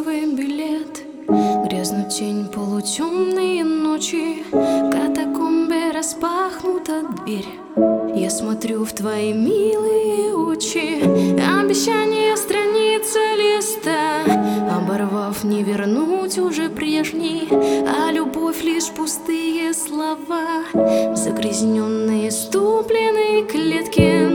почтовый билет. Грязнут тень, полутемные ночи, катакомбе, распахнута дверь. Я смотрю в твои милые очи, обещание страницы листа. Оборвав, не вернуть уже прежний, а любовь лишь пустые слова, загрязненные ступленные клетки.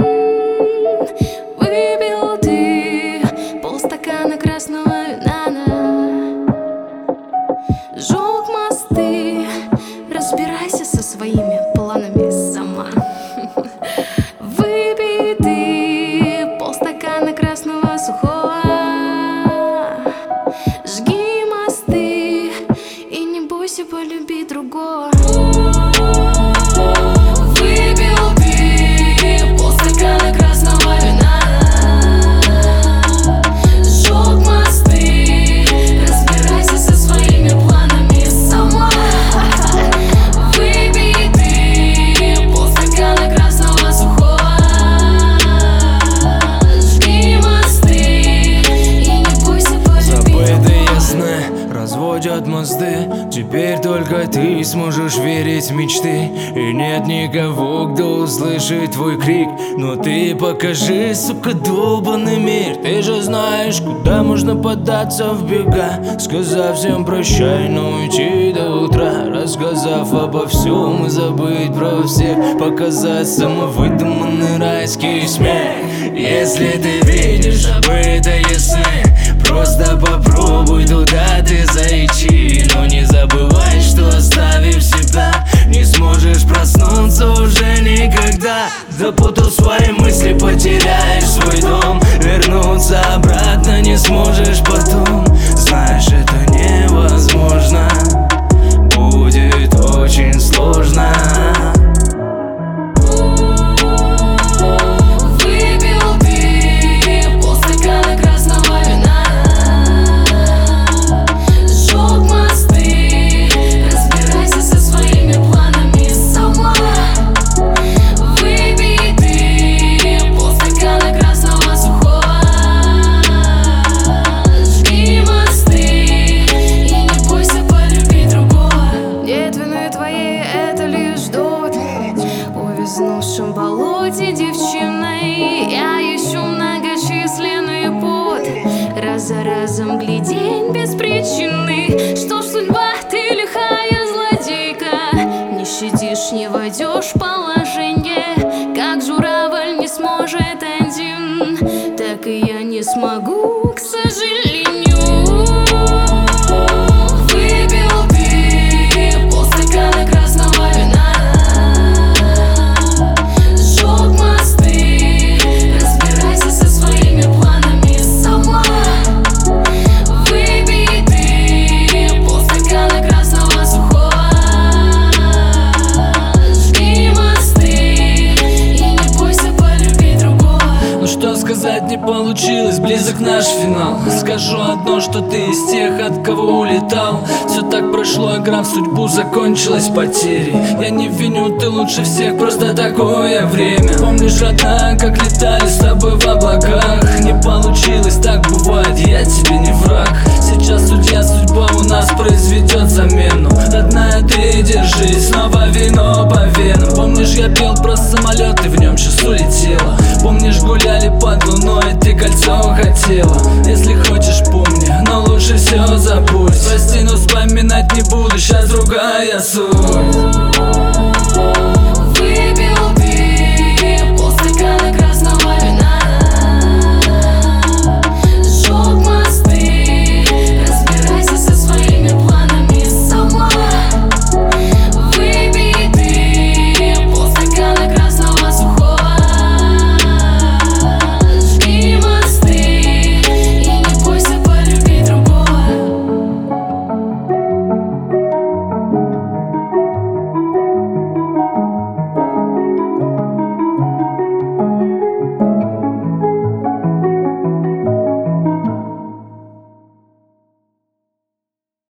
Выпил ты полстакана красного вина, сжег мосты, разбирайся со своими планами сама. Выпей ты полстакана красного сухого, жги мосты и не бойся полюбить другого. Выпил ты полстакана красного вина, сжег мосты, разбирайся со своими планами сама. Выпей ты полстакана красного сухого, жги мосты и не бойся полюбить другого. Забытые сны разводят мосты, теперь только ты сможешь верить в мечты. И нет никого, кто услышит твой крик. Но ты покажи, сука, долбанный мир. Ты же знаешь, куда можно податься в бега, сказав всем прощай, но уйти до утра, рассказав обо всем и забыть про всех, показать самовыдуманный райский смех. Если ты видишь забытые сны, просто попробуй туда ты зайти. Но не забывай, что оставив себя, не сможешь проснуться уже никогда. Запутал свои мысли, потеряешь свой дом, вернуться обратно не сможешь потом. Знаешь, это невозможно, будет очень сложно. Выпил ты полстакана красного вина, сжег мосты, разбирайся со своими планами сама. Выпей ты полстакана красного сухого, жги мосты и не бойся полюбить другого. Нет вины твоей, это лишь довод, увязнувшим в болоте девчиной. Я ищу многочисленные поводы, раз за разом глядень без причины. Что ж, судьба, ты лихая злодейка, не щадишь, не войдешь в положение. Как журавль не сможет один, так и я не смогу, к сожалению. Выпил ты полстакана красного вина, сжег мосты, разбирайся со своими планами сама. Выпей ты полстакана красного сухого, жги мосты и не бойся полюбить другого. Ну что сказать, не получилось, близок наш финал. Скажу одно, что ты из тех, от кого улетал. Все так прошло, игра в судьбу закончилась потерей. Я не виню, ты лучше всех, просто такое время. Помнишь, родная, как летали с тобой в облаках? Не получилось, так бывает, я тебе не враг. Сейчас судья, судьба у нас произведет замену. Родная, ты держись, снова вино по венам. Помнишь, я пел про самолет, ты в нем сейчас улетела. Помнишь, гуляли под луной, ты кольцо хотела.